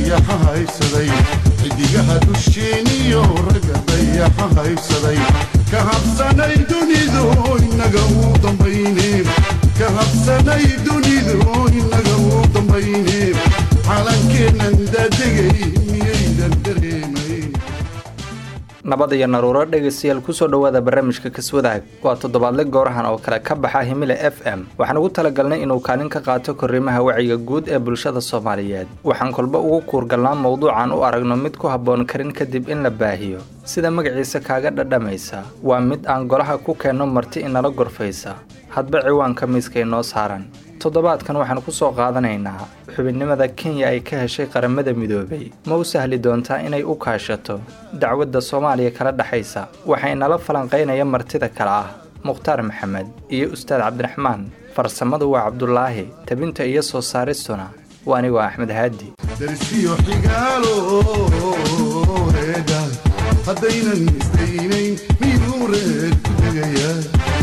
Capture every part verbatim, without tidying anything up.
dayaxa haysaday xidigaha dusheeniyo ragga dayaxa haysaday ka habsanay dunidu inaga u dambayne ka habsanay dunidu inaga u dambayne calankeenan daadegay miyaydan dareemay. nabad iyo naruuro dhegeystayaal kusoo dhawaada barnaamijka Kaswadaag waa toddobaadle goorahan oo kale ka baxa Himile F M waxaan ugu talagalnay inuu kaalin ka qaato korriimaha wacyiga guud ee bulshada Soomaaliyeed waxaan kolba ugu kuurgalnaa mowduucan u aragno mid ku habboon karin kadib in la baahiyo sida magaciisa kaaga dhadhamaysa waa mid aan golaha ku keenno marti inala gorfaysa hadba ciwaanka miiska inoo saaran. toddobaadkan waxaan ku soo qaadanaynaa xubinnimada Kenya ay ka heshay qaramada midoobay ma u sahli doontaa inay u kaashato dacwadda Soomaaliya kala dhaxaysa waxayna la falanqeynaya martida kala ah Mukhtaar Maxamed iyo Ustaad Cabdiraxmaan farsamadu waa Cabdullaahi tabinta iyo soo saaristuna waa aniga Axmed Haadi. darsiyo xigaalo reeda hadaynan istaynayn miduureed tagaya.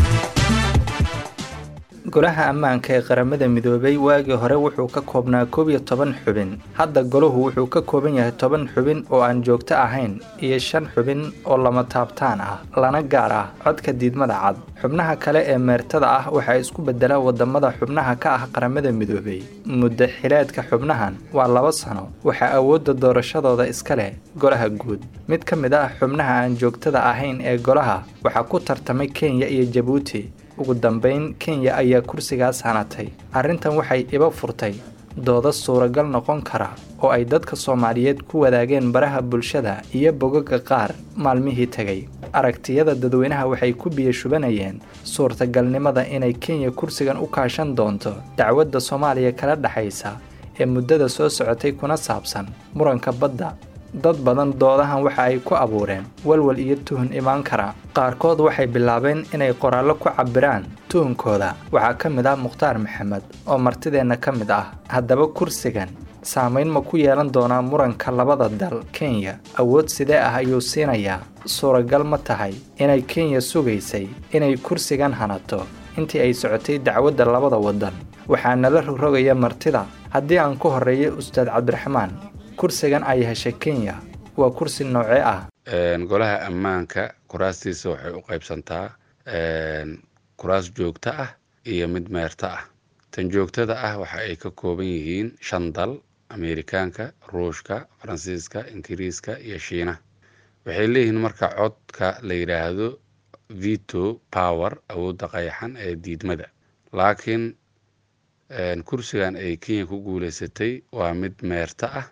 golaha ammaanka ee qaramada midoobay waagii hore wuxuu ka koobnaa koob iyo toban xubin hadda goluhu wuxuu ka kooban yahay toban xubin oo aan joogto ahayn iyo shan xubin oo lama taabtaan ah lana gaar ah codka diidmada cad. xubnaha kale ee meertada ah waxay isku bedelaan wadamada xubnaha ka ah qaramada midoobay muddo xileedka xubnahan waa laba sano waxaa awoodda doorashadooda iska leh golaha guud. mid ka mid ah xubnaha aan joogtada ahayn ee golaha waxaa ku tartamay Kenya iyo Djibouti ugu dambeyn Kenya ayaa kursigaas hanatay. arrintan waxay iba furtay dooda suuragal noqon kara oo ay dadka Soomaaliyeed ku wadaageen baraha bulshada iyo bogagga qaar maalmihii tagay. aragtiyada dadweynaha waxay ku biyo shubanayeen suurtagalnimada inay Kenya kursigan u kaashan doonto dacwadda Soomaaliya kala dhaxaysa ee muddada soo socotay kuna saabsan muranka badda. dad badan doodahan waxa ay ku abuureen walwal iyo tuhun imaan kara. qaarkood waxay bilaabeen inay qoraallo ku cabiraan tuhunkooda. waxaa ka mid ah Mukhtaar Maxamed oo martideena ka mid ah. haddaba kursigan saameyn ma ku yeelan doonaa muranka labada dal? Kenya awood sidee ah ayuu siinayaa? suuragal ma tahay inay Kenya sugaysay inay kursigan hanato intii ay socotay dacwadda labada wadan? waxaa nala rogrogaya martida. haddii aan ku horeeyo Ustaad Cabdiraxmaan, kursigan ay heshay Kenya waa kursi noocee ah? een golaha ammaanka kuraastiisa waxay u qaybsantaa een kuraas joogto ah iyo mid meerta ah. tan joogtada ah waxa ay ka kooban yihiin shan dal: Ameerikaanka, Ruushka, Faransiiska, Ingiriiska iyo Shiina. waxay leeyihiin marka codka la yiraahdo veto power awoodda qayaxan ee diidmada. laakiin een kursigan ay Kenya ku guuleysatay waa mid meerta ah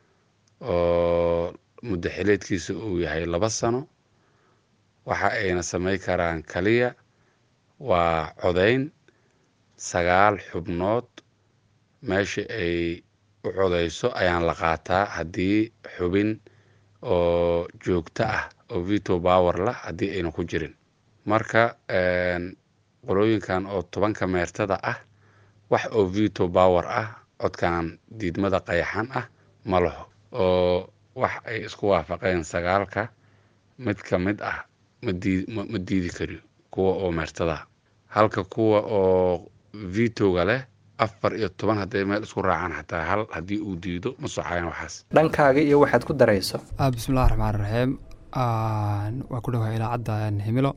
oo muddo xileedkiisa uu yahay laba sano. waxa ayna sameyn karaan kaliya waa codayn sagaal xubnood meesha ay u codayso ayaan la qaataa haddii xubin oo joogto ah oo veto power la haddii ayna ku jirin. marka een qolooyinkan oo tobanka meertada ah wax oo veto power ah codkan diidmada qayaxan ah ma laho oo wax ay isku waafaqeen sagaalka mid ka mid ah ma diidi kariyo kuwa oo meertada. halka kuwa oo veto-ga leh afar iyo toban hadday meel isku raacaan xataa hal haddii uu diido ma soxayaan waxaas. dhankaaga iyo waxaad ku darayso. bismillaahi raxmaani raxiim. waa ku dhawahay idaacadda Himilo.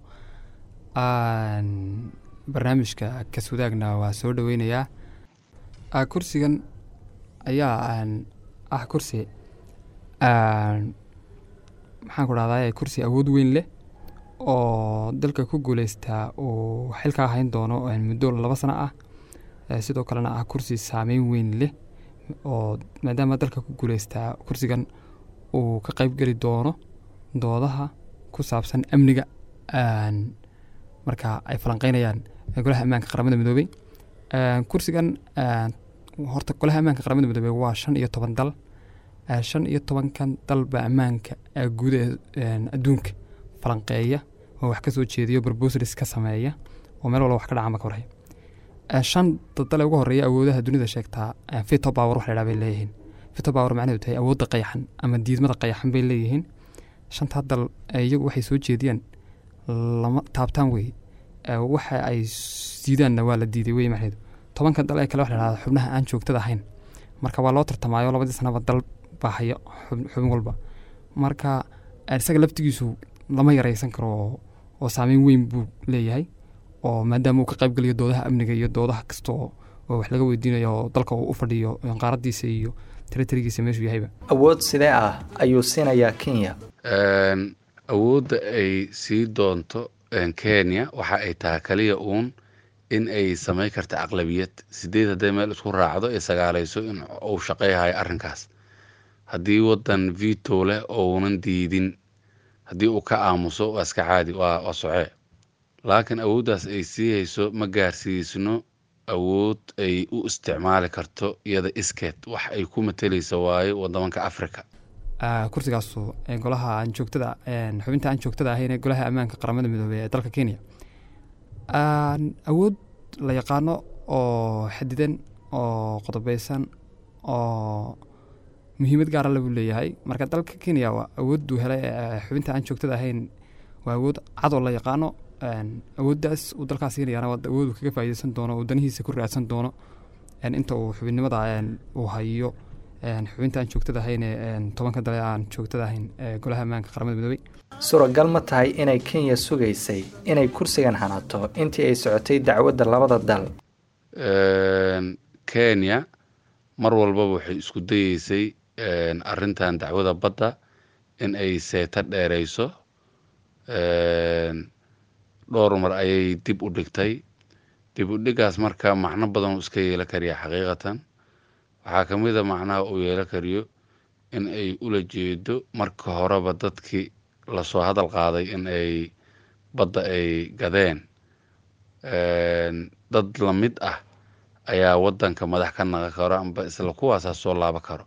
barnaamijka Kaswadaagna waa soo dhaweynayaa. kursigan ayaa ah kursi maxaan ku dhahdaa kursi awood weyn leh oo dalka ku guuleystaa oo xilka ahayn doono muddo laba sano ah. sidoo kalena ah kursi saameyn weyn leh oo maadaama dalka ku guuleystaa kursigan uu ka qayb geli doono doodaha ku saabsan amniga marka ay falanqeynayaan golaha ammaanka qaramada midoobay. kursigan horta golaha ammaanka qaramada midoobay waa shan iyo toban dal. shan iyo tobankan dalba ammaanka guud ee adduunka falanqeeya oo wax ka soo jeediyo proposals ka sameeya oo meel walba wax ka dhaca ma ka warhay. shan dal ugu horeeya awoodaha dunida sheegtaa veto power wax la yiraahdo leeyihiin. veto power macnaheedu tahay awoodda qayaxan ama diidmada qayaxan bay leeyihiin. shanta dal iyagu waxay soo jeediyaan lama taabtaan way waxa ay diidaanna waa la diiday way macnaheedu. tobanka dal ee kale wax la yiraahdo xubnaha aan joogtada ahayn marka waa loo tartamayo labadii sanaba dal baahayo xubin walba. marka isaga laftigiisu lama yaraysan karo oo saameyn weyn buu leeyahay oo maadaama uu ka qayb galiyo doodaha amniga iyo doodaha kasta oo wax laga weydiinayo dalka uu u fadhiyo qaaradiisa iyo territory-giisa meeshuu yahayba. awood sidee ah ayuu siinayaa Kenya? awoodda ay sii doonto Kenya waxa ay tahay kaliya uun in ay samay karto aqlabiyad sideed haday meel isku raacdo ay sagaalayso in uu shaqeeyahay arrinkaas. haddii wadan veto leh oo uunan diidin haddii uu ka aamuso waa iska caadi waa socee. laakiin awooddaas ay sii hayso ma gaarsiisno awood ay u isticmaali karto iyada iskeed wax ay ku matalayso waayo wadamanka Afrika. kursigaasu golaha aan joogtada xubinta aan joogtada ahayn golaha ammaanka qaramada midoobay ee dalka Kenya awood la yaqaano oo xadidan oo qodobeysan oo muhiimad gaar ah lagu leeyahay. marka dalka Kenya waa awood uu helay xubinta aan joogtada ahayn waa awood cad oo la yaqaano awooddaas uu dalkaas siinayana waa awood uu kaga faa'iideysan doono oo danihiisa ku raadsan doono inta uu xubinnimada uu hayo xubinta aan joogtada ahayn ee tobanka dal aan joogtada ahayn golaha ammaanka qaramada midoobay. suuragal ma tahay inay Kenya sugaysay inay kursigan hanato intii ay socotay dacwadda labada dal? Kenya mar walba waxay isku dayeysay arrintan dacwada badda in ay seeta dheerayso. dhowr mar ayay dib u dhigtay. dib u dhigaas marka macno badan iska yeela kariya xaqiiqatan. waxaa ka mid a macnaha uu yeela kariyo in ay ula jeedo marka horeba dadkii lasoo hadal qaaday in ay badda ay gadeen dad la mid ah ayaa wadanka madax ka naqan karo amba isla kuwaasaa soo laaba karo.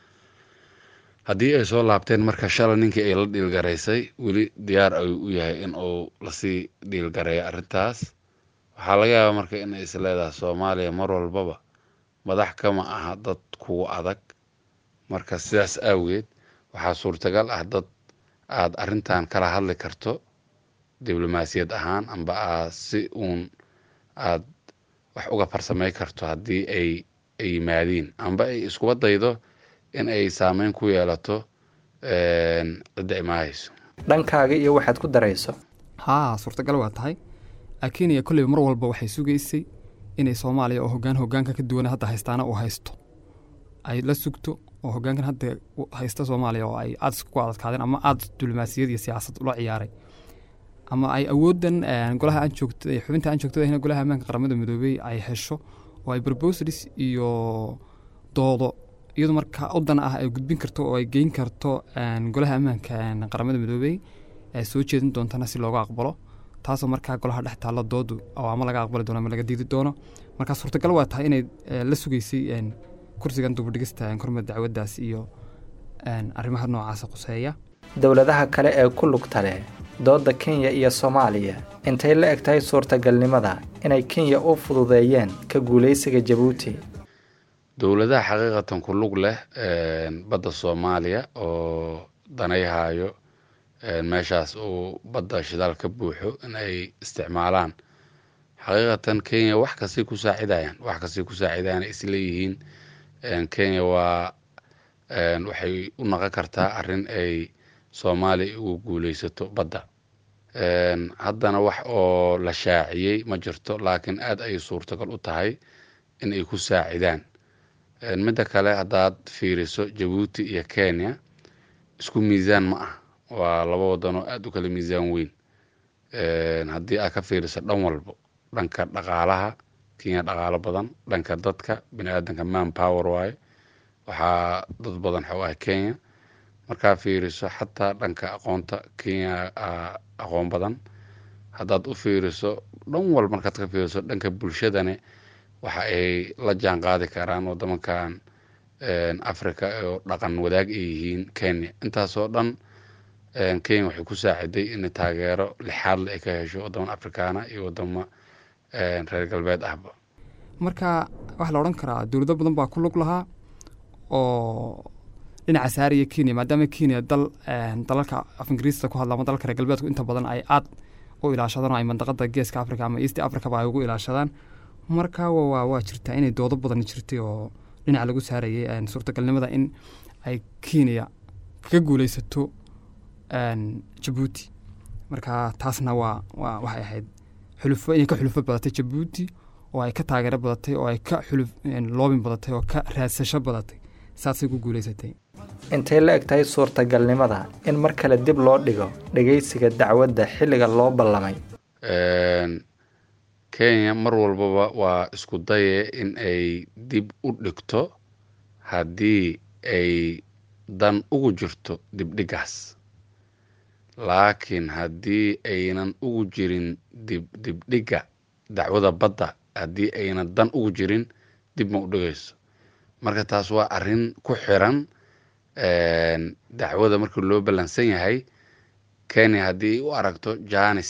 haddii ay soo laabteen marka shalay ninkii ay la dhiilgaraysay weli diyaar ay u yahay in uu lasii dhiilgareeyo arrintaas. waxaa laga yaabaa marka in ay isleedahay Soomaaliya mar walbaba madax kama aha dad kugu adag. marka sidaas awgeed waxaa suurtagal ah dad aad arrintan kala hadli karto diblomaasiyad ahaan amba aad si uun aad wax uga farsamay karto haddii ay ay yimaadiin amba ay iskuba daydo in ay saameyn ku yeelato cidda imaahayso. dhankaaga iyo waxaad ku darayso? haa suurtagal waa tahay. Kenya kulliba mar walba waxay sugaysay inay Soomaaliya oo hoggaan hoggaanka ka duwan hadda haystaana uu haysto ay la sugto oo hoggaankan hadda haysta Soomaaliya oo ay aad ku adkaadeen ama aad diblomaasiyad iyo siyaasad ula ciyaaray ama ay awoodan golaha aan joogtay xubinta aan joogtay in golaha ammaanka qaramada midoobay ay hesho oo ay proposals iyo doodo iyadoo marka wadan ah ay gudbin karto oo ay geyn karto golaha ammaanka qaramada midoobay ay soo jeedin doontana si looga aqbalo taasoo markaa golaha dhex taalo doodu oo ama laga aqbali doono ama laga diidi doono. marka suurtagal waa tahay inay la sugaysay kursigan dib u dhigista kormeer dacwaddaas iyo arrimaha noocaas quseeya. dowladaha kale ee ku lugta leh dooda Kenya iyo Soomaaliya intay la egtahay suurtagalnimada inay Kenya u fududeeyeen ka guuleysiga Djibouti? dowladaha xaqiiqatan ku lug leh badda Soomaaliya oo danayhayo meeshaas uu badda shidaal ka buuxo in ay isticmaalaan xaqiiqatan Kenya wax kasi ku saacidayaan wax kasi ku saacidayaan isla yihiin. Kenya waa waxay u noqon kartaa arrin ay Soomaaliya ugu guuleysato badda. haddana wax oo la shaaciyey ma jirto laakiin aad ay suurtagal u tahay in ay ku saacidaan. midda kale haddaad fiiriso Djibouti iyo Kenya isku miisaan ma ah waa laba wadan oo aad u kala miisaan weyn. haddii aad ka fiiriso dhan walbo dhanka dhaqaalaha Kenya dhaqaalo badan dhanka dadka bini'aadanka man power waaye waxaa dad badan xawaa Kenya. markaa fiiriso xataa dhanka aqoonta Kenya aqoon badan. haddaad u fiiriso dhan walba markaad ka fiiriso dhanka bulshadana waxa ay la jaan qaadi karaan wadamankan Afrika oo dhaqan wadaag ay yihiin Kenya. intaasoo dhan Kenya waxay ku saaciday in taageero lixaad ay ka hesho wadamo Afrikaana iyo wadamo reer galbeed ahba. marka waxa la oran karaa dawlado badan baa ku lug lahaa oo dhinaca saariya Kenya maadaama Kenya dal dalalka af Ingiriiska ku hadla ama dalalka reer galbeedku inta badan ay aad u ilaashadaan ay mandaqada Geeska Afrika ama East Africa ba ay ugu ilaashadaan. marka waa waa jirtaa inay doodo badan jirtay oo dhinaca lagu saarayay suurtagalnimada in ay Kenya ka guuleysato Djibouti. marka taasna waa waa waxay ahayd xulufo inay ka xulufo badatay Djibouti oo ay ka taageero badatay oo ay ka xuluf loobin badatay oo ka raadsasho badatay saasay ku guuleysatay. intay la egtahay suurtagalnimada in mar kale dib loo dhigo dhageysiga dacwadda xilliga loo ballamay. Kenya mar walbaba waa isku daye in ay dib u dhigto haddii ay dan ugu jirto dibdhigaas, laakiin haddii aynan ugu jirin dib dibdhiga dacwada badda, haddii aynan dan ugu jirin dib ma u dhigayso. marka taas waa arrin ku xiran dacwada marka loo balansan yahay. Kenya haddii u aragto Jaanis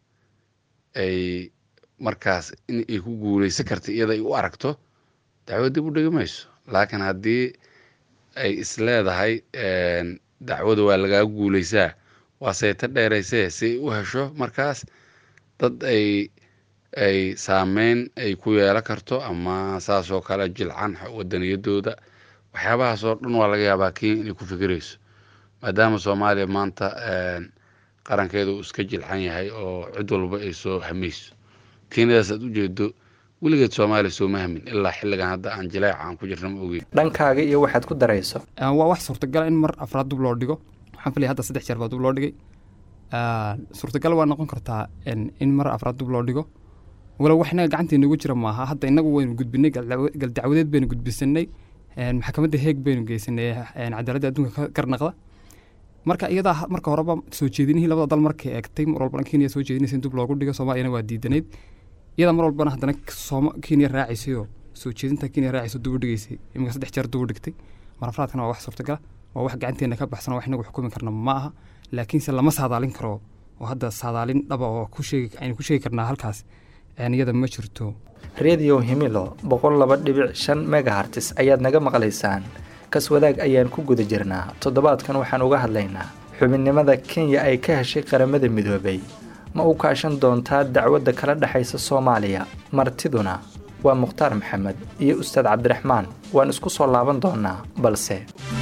ay markaas in ay ku guuleysan karto iyada ay u aragto dacwada dib u dhigi mayso, laakiin haddii ay isleedahay dacwada waa lagaa guuleysaa waa sayta dheeraysee si u hesho markaas dad ay ay saameyn ay ku yeelan karto ama saas oo kale jilcan wadaniyadooda. waxyaabahaas oo dhan waa laga yaabaa Kenya inay ku fikirayso, maadaama Soomaaliya maanta qarankeedu uu iska jilcan yahay oo cid walba ay soo hamayso. Kenyadaas aad u jeedo weligeed Soomaaliya soo mahmin ilaa xilligan hadda aan jileeca aan ku jirno ma ogeyn. dhankaaga iyo waxaad ku darayso waa wax suurtagal in mar afraad dib loo dhigo. waxaan filayaa hadda saddex jeer baa dib loo dhigay. suurtagal waa noqon kartaa in mar afraad dib loo dhigo, wala waxna gacanteena ugu jira maaha. hadda inagu waynu gudbinay gal dacwadeed baynu gudbisanay, maxkamadda Hague baynu geysanay cadaaladda adduunka ka garnaqda. marka iyada marka horeba soo jeedinihii labada dal markay eegtay mar walba Kenya soo jeedinaysa in dib loogu dhigo, Soomaaliyana waa diidanayd. iyada mar walbana haddana Kenya raacisay oo soo jeedinta Kenya raacisay dib u dhigaysay. imika saddex jeer dib u dhigtay. mar afraadkana waa wax suurtagal, waa wax gacanteena ka baxsan, wax inagu xukumi karna ma aha, laakiin se lama saadaalin karo oo hadda saadaalin dhaba oo ku sheegi aynu ku sheegi karnaa halkaas iyada ma jirto. Radio Himilo boqol laba dhibic shan megahertz ayaad naga maqlaysaan. kas wadaag ayaan ku guda jirnaa. toddobaadkan waxaan uga hadlaynaa xubinnimada Kenya ay ka heshay qaramada midoobay. ma u kaashan doontaa dacwadda kala dhaxaysa Soomaaliya? martiduna waa Mukhtaar Maxamed iyo Ustaad Cabdiraxmaan. waan isku soo laaban doonaa balse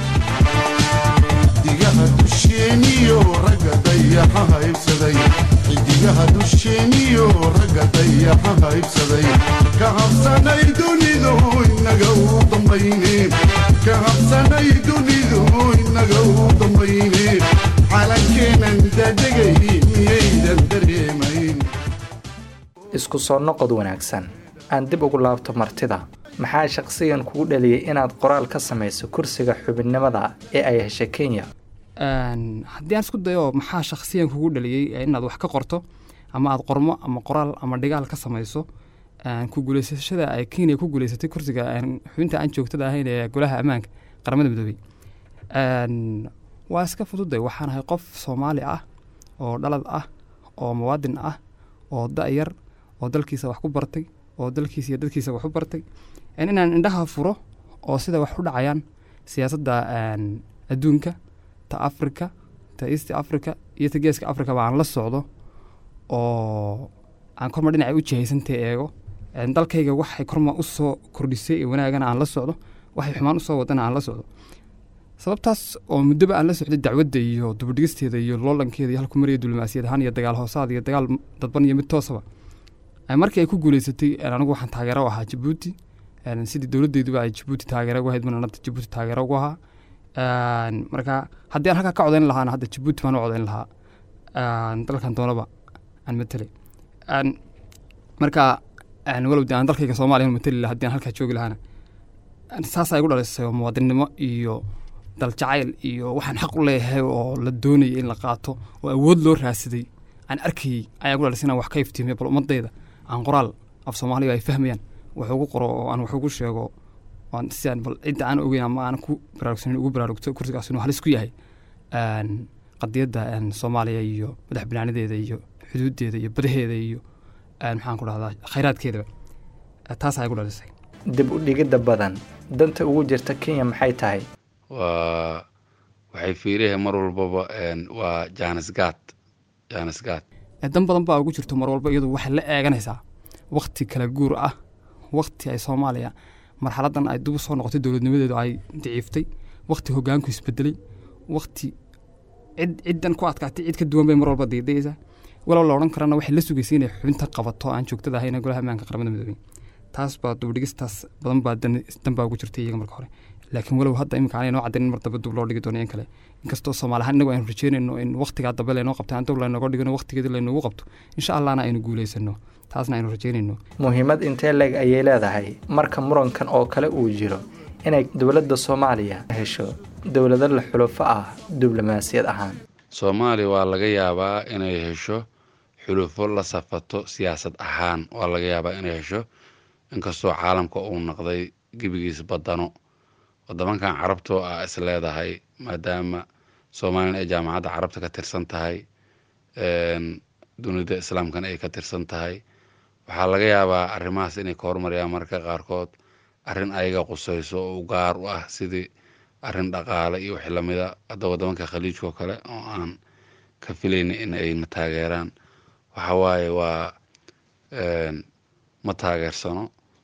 xidigaha dusheeniyo ragga dayaxa haybsaday xidigaha dusheeniyo ragga dayaxa haybsaday ka habsanay dunidu inaga u dambayne ka habsanay dunidu inaga u dambayne calankeenan dadegay miyaydan dareemayn. isku soo noqod wanaagsan. aan dib ugu laabto martida. maxaa shakhsiyan kugu dhaliyay inaad qoraal ka samayso kursiga xubinnimada ee ay heshay Kenya? haddii aan isku dayo maxaa shakhsiyan kugu dhaliyay inaad wax ka qorto ama aad qormo ama qoraal ama dhigaal ka samayso ku guuleysashada ay Kenya ku guuleysatay kursiga xubinta aan joogtada ahayn ee golaha ammaanka qaramada midoobay. waa iska fududay. waxaan ahay qof Soomaali ah oo dhalad ah oo muwaadin ah oo da'yar oo dalkiisa wax ku bartay oo dalkiisa iyo dadkiisa wax u bartay inaan indhaha furo oo sida wax u dhacayaan siyaasadda adduunka, ta Afrika, ta East Africa iyo ta Geeska Afrika baan la socdo oo aan korma dhinaca u jihaysantay eego. dalkayga waxay korma u soo kordhisay wanaagana aan la socdo, waxay xumaan u soo wadana aan la socdo. sababtaas oo muddo aan la socday dacwadda iyo dubadhigisteeda iyo loolankeeda iyo halku mariyay diblomaasiyad ahaan iyo dagaal hoosaad iyo dagaal dadban iyo mid toosaba. markii ay ku guuleysatay anigu waxaan taageero u ahaa Djibouti, sidii dowladdeeduba ay Djibouti taageero ugu hayd mananada Djibouti taageero ugu ahaa. marka haddii aan halkaa ka codayn lahaana hadda Djibouti baan u codayn lahaa dalkan doonaba aan matalay. marka walow aan dalkayga Soomaaliya matali lahaa haddii aan halkaa joogi lahaana saas ay igu dhalisay muwaadinimo iyo dal jacayl iyo waxaan xaq u leeyahay oo la doonayay in la qaato oo awood loo raadsaday aan arkay ayaa igu dhalisay inaan wax ka iftiimiyo bal ummadayda aan qoraal af Soomaaliya ay fahmayaan wax ugu qoro oo aan wax ugu sheego aan si aan bal cid aan ogeyn ama aan ku baraarugsan ugu baraarugto kursigaas inuu halis ku yahay qadiyadda Soomaaliya iyo madax banaanadeeda iyo xuduudeeda iyo badaheeda iyo maxaan ku dhahdaa khayraadkeeda. taas ay igu dhalisay. dib u dhigidda badan danta ugu jirta Kenya maxay tahay? waa waxay fiiriyeen mar walbaba waa Jaanis Gaad Jaanis Gaad dan badan baa ugu jirto mar walba iyadu waxay la eeganaysaa waqti kala guur ah, waqti ay Soomaaliya marxaladan ay dib u soo noqotay dowladnimadeedu ay daciiftay waqti hoggaanku isbedelay waqti cid ciddan ku adkaatay cid ka duwan bay mar walba diidaysa walaal la oran karana waxay la sugaysay inay xubinta qabato aan joogtada ahayn golaha ammaanka qaramada midoobay taas baa dubdhigistaas badan baa dan baa ugu jirtay iyaga marka hore laakiin walow hadda imika aanay noo caddayn mar dambe dub loo dhigi doono in kale inkastoo Soomaali ahaan inagu aynu rajeynayno in waqtiga dambe leeno qabto aan dowlad looga dhigano waqtigeeda leeno qabto insha Allahna aynu guuleysano taasna aynu rajeynayno muhiimad intee leeg ayay leedahay marka murankan oo kale uu jiro inay dowladda Soomaaliya hesho dowladda la xulufo ah diblomaasiyad ahaan Soomaaliya waa laga yaabaa inay hesho xulufo la safato siyaasad ahaan waa laga yaabaa inay hesho inkastoo caalamka uu noqday gibigiisa badano waddamankan carabta ah is leedahay maadaama Soomaaliya ay jaamacadda carabta ka tirsan tahay een dunida islaamkan ay ka tirsan tahay waxaa laga yaabaa arrimahaas inay ka hormariyaan marka qaarkood arrin ayaga qusayso oo gaar u ah sidii arrin dhaqaale iyo wixii lamida hadda waddamanka khaliijka kale oo aan ka filayna in ay ma taageeraan waxa waaye waa een ma taageersano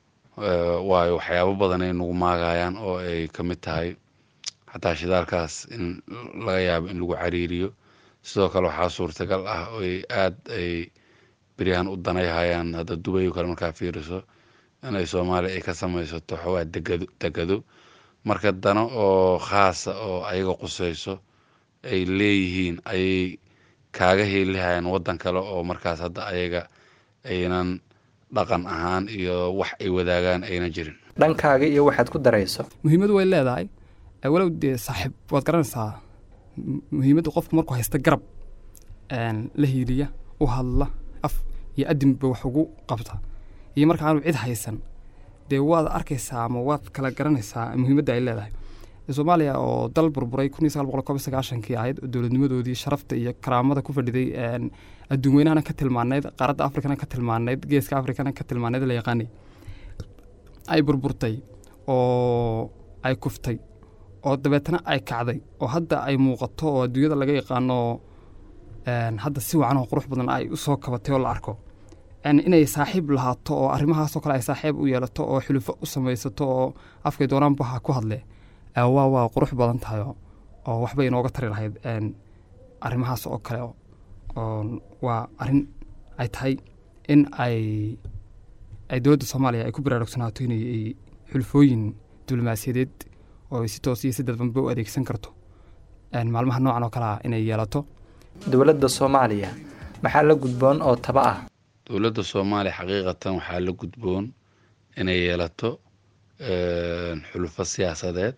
waayo waxyaabo badan ay nagu maagayaan oo ay ka mid tahay xataa shidaalkaas in laga yaabo in lagu cariiriyo sidoo kale waxaa suurtagal ah oo ay aad ay beriyahan u danayhayaan hadda Dubai kale markaa fiiriso inay Soomaaliya ay ka samaysato xawaa degado degado marka dano oo khaas oo ayaga qusayso ay leeyihiin ay kaaga heelihayaan waddan kale oo markaas hadda ayaga aynan dhaqan ahaan iyo wax ay wadaagaan ayna jirin dhankaaga iyo waxaad ku darayso muhiimadu way leedahay walow dee saaxiib waad garanaysaa muhiimadu qofku markuu haysta garab een la hiiliya u hadla af iyo adinba wax ugu qabta iyo marka aanu cid haysan dee waad arkaysaa ama waad kala garanaysaa muhiimadda ay leedahay Soomaaliya oo dal burburay kun iyo sagaal boqol kow iyo sagaashan-kii ahayd dowladnimadoodii sharafta iyo karaamada ku fadhiday een adduunweynaha ka tilmaaneed qaaradda Afrikana ka tilmaaneed geeska Afrikana ka tilmaaneed la yaqaanay ay burburtay oo ay kuftay oo dabeetana ay kacday oo hadda ay muuqato oo adduunyada laga yaqaano een hadda si wacan oo qurux badan ay u soo kabatay oo la arko in inay saaxiib lahaato oo arrimahaas oo kale ay saaxiib u yeelato oo xulufo u samaysato oo afkay doonaan baxa ku hadle waa waa qurux badan tahay oo waxba inooga tari lahayd een arrimahaas oo kale oo waa arrin ay tahay in ay ay dowladda Soomaaliya ay ku baraarugsanaato inay xulufooyin diblomaasiyadeed oo si toos iyo si dadbanba u adeegsan karto een maalmaha noocan oo kale ah inay yeelato dowladda Soomaaliya maxaa la gudboon oo taba ah dowladda Soomaaliya xaqiiqatan waxaa la gudboon inay yeelato een xulufo siyaasadeed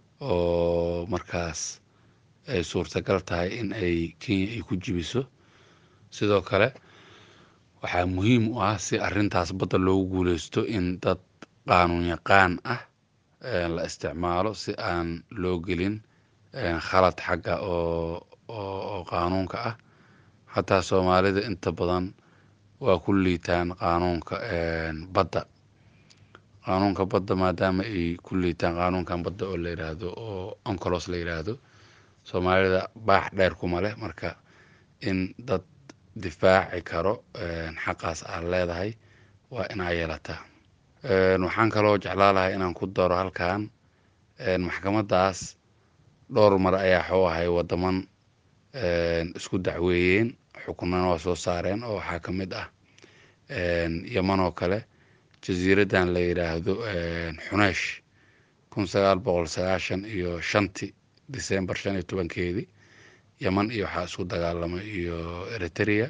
oo markaas ay suurtagal tahay in ay Kenya ay ku jibiso sidoo kale waxaa muhiim u ah si arrintaas badda loogu guuleysto in dad qaanuun yaqaan ah la isticmaalo si aan loo gelin khalad xagga oo oo qaanuunka ah hataa Soomaalida inta badan waa ku liitaan qaanuunka badda qaanuunka badda maadaama ay ku liitaan qaanuunkan badda oo la yiraahdo oo UNCLOS la yiraahdo Soomaalida baax dheer kuma leh marka in dad difaaci karo xaqaas aan leedahay waa in ay yeelataa waxaan kaloo jeclaan lahaa inaan ku daro halkan maxkamadaas dhowr mar ayaa xoo ahay wadaman isku dacweeyeen xukunana waa soo saareen oo waxaa ka mid ah Yemen oo kale jasiiradan la yiraahdo Xuneesh kun sagaal boqol sagaashan iyo shantii December shan iyo tobankeedii Yemen iyo waxaa isku dagaalamay iyo Eritrea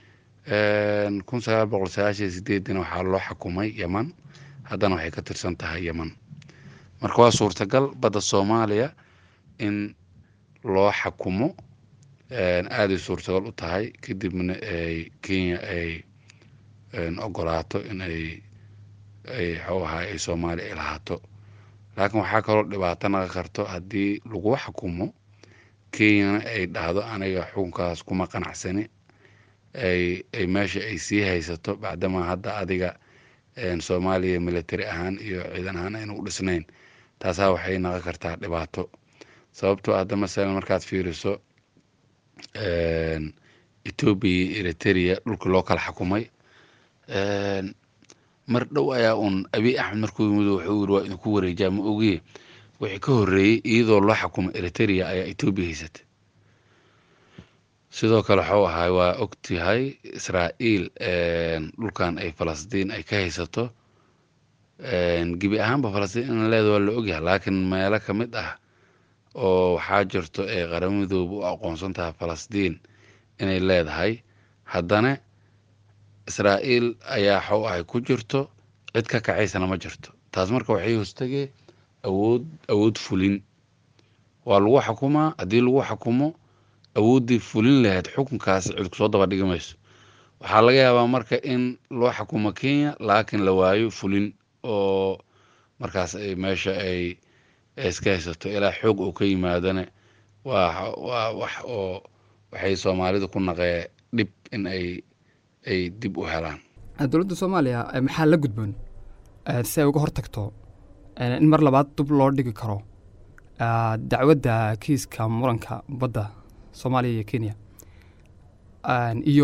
kun sagaal boqol sagaashan iyo sideedina waxaa loo xukumay Yemen haddana waxay ka tirsan tahay Yemen marka waa suurtagal badda Soomaaliya in loo xukumo aad ay suurtagal u tahay kadibna ay Kenya ay ogolaato in ay ay xoogaa ay Soomaaliya ilaahato laakiin waxaa kaloo dhibaato naga karto haddii lagu xukumo Kenya ay dhahdo aniga xukunkaas kuma qanacsani ay ay meesha ay sii haysato bacdama hadda adiga Soomaaliya military ahaan iyo ciidan ahaan aynu u dhisnayn taasaa waxay naga kartaa dhibaato sababtoo ah masalan markaad fiiriso Ethiopia iyo Eritrea dhulka loo kala xukumay mar dhow ayaa uun abiy axmed markuu yimid wuxuu yiri waa idinku wareejaa ma ogiye wixii ka horreeyey iyadoo loo xukumay eritrea ayaa etoobiya haysatay sidoo kale waxuu ahay waa ogtahay israa'iil dhulkan ay falastiin ay ka haysato gebi ahaanba falastiin in leedahay waa la ogyahay laakiin meelo ka mid ah oo waxaa jirto ee qaramadooba u aqoonsan tahay falastiin inay leedahay haddana israa'iil ayaa waxuu ahay ku jirto cid ka kacaysana ma jirto taas marka waxay hoostagee awood awood fulin waa lagu xukumaa haddii lagu xukumo awooddii fulin lahayd xukunkaas cid kusoo daba dhigi mayso waxaa laga yaabaa marka in loo xukumo kenya laakiin la waayo fulin oo markaas ay meesha ay iska haysato ilaa xoog uu ka yimaadana waa waa wax oo waxay soomaalida ku naqee dhib in ay ay dib u helaan dowladda soomaaliya maxaa la gudboon si ay uga hortagto in mar labaad dib loo dhigi karo dacwadda kiiska muranka badda soomaaliya iyo kenya iyo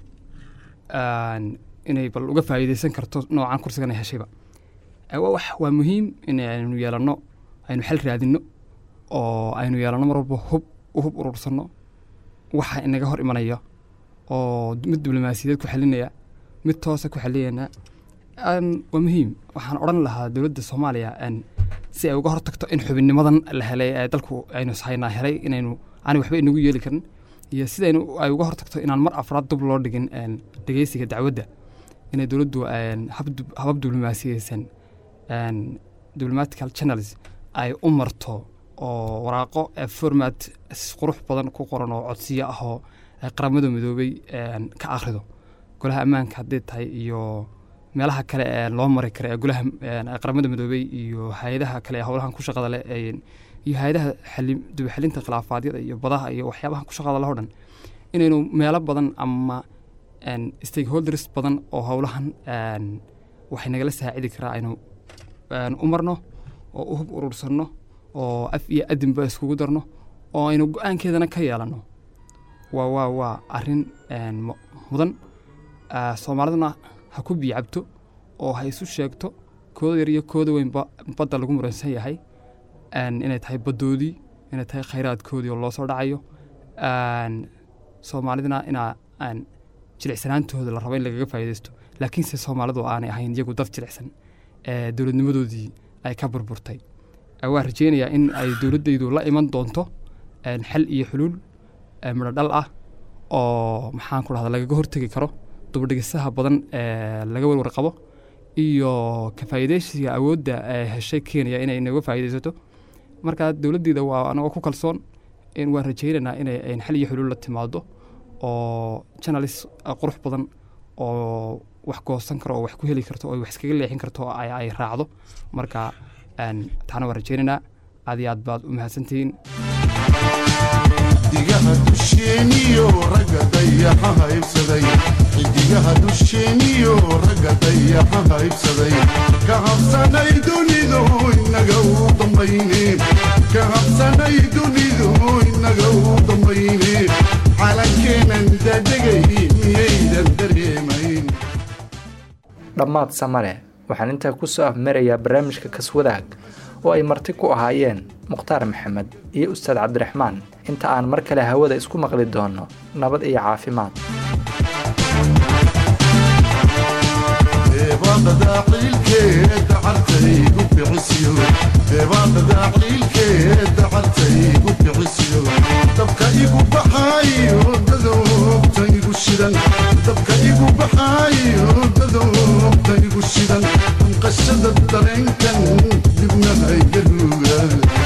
inay bal uga faa'iidaysan karto noocan kursigan ay heshayba wax waa muhiim in aynu yeelanno aynu xal raadinno oo aynu yeelanno mar walba hub u hub urursanno waxa inaga hor imanaya oo mid diblomaasiyadeed ku xalinaya mid toosa ku xaliyana waa muhiim waxaan odhan lahaa dowladda soomaaliya si ay uga hortagto in xubinnimadan la helay ee dalku aynu haynaa helay inaynu aanay waxba inagu yeeli karin iyo sidaynu ay uga hortagto inaan mar afraad dub loo dhigin dhegeysiga dacwadda inay dowladdu habab diblomaasiyeysan diplomatical channels ay u marto oo waraaqo format qurux badan ku qoran oo codsiyo ah oo qaramada midoobay ka akhrido golaha ammaanka haddii tahay iyo meelaha kale ee loo mari kara ee golaha qaramada midoobay iyo hay-adaha kale ee howlahan ku shaqada leh iyo hay-adaha dib xalinta khilaafaadiyada iyo badaha iyo waxyaabaha ku shaqada leh oo dhan inaynu meelo badan ama stakeholders badan oo howlahan waxay nagala saacidi karaa aynu u marno oo u hub urursanno oo af iyo adinba iskugu darno oo aynu go-aankeedana ka yeelanno waa waa waa arrin mudan soomaaliduna ha ku biicabto oo ha isu sheegto kooda yar iyo kooda weynba badda lagu muransan yahay inay tahay baddoodii inay tahay khayraadkoodii oo loo soo dhacayo soomaaliduna inaa jilicsanaantooda la rabo in lagaga faa'iidaysto laakiinse soomaalidu aanay ahayn iyagu dad jilicsan ee dowladnimadoodii ay ka burburtay waa rajeynayaa in ay dowladdaydu la iman doonto xal iyo xuluul midho dhal ah oo maxaan ku dhahda lagaga hortegi karo dubadhigisaha badan ee laga warwar qabo iyo ka faa'iidaysiga awoodda ee heshay kenya inay inaga faa'iidaysato marka dowladdeeda waa anagoo ku kalsoon in waan rajeynaynaa inay xal iyo xuluul la timaado oo channels qurux badan oo wax goosan karo oo wax ku heli karto oo wax iskaga leexin karto ay ay raacdo marka taana waan rajeynaynaa aad iyo aad baad u mahadsantihiin xidigaha dusheeniyo ragga dayaxa haybsaday xidigaha dusheeniyo ragga dayaxa haybsaday ka habsanay dunidu inaga u dambayne ka habsanay dunidu inaga u dambayne calankeenan dadegay miyaydan dareemayn dhammaad samale waxaan intaa ku soo afmarayaa barnaamijka kaswadaag oo ay marti ku ahaayeen mukhtaar maxamed iyo ustaad cabdiraxmaan inta aan mar kale hawada isku maqli doono nabad iyo caafimaad dabka igu baxaayo dadobta igu shidan dabka igu baxaayo dadobta igu shidan qashada dareenkan dibna haygaruga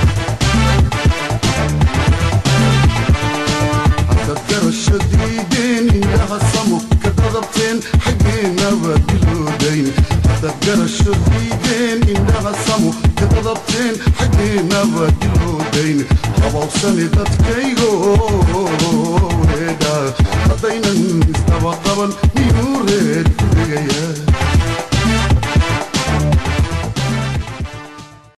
haddaad garasho diideen indhaha samuk ka dadabteen xaggeenaba diloodayn haddaad garasho diideen indhaha samuk ka dadabteen xaggeenaba diloodayn habawsani dadkaygo reedha haddaynan isdaba qaban miyuu reed ku degaya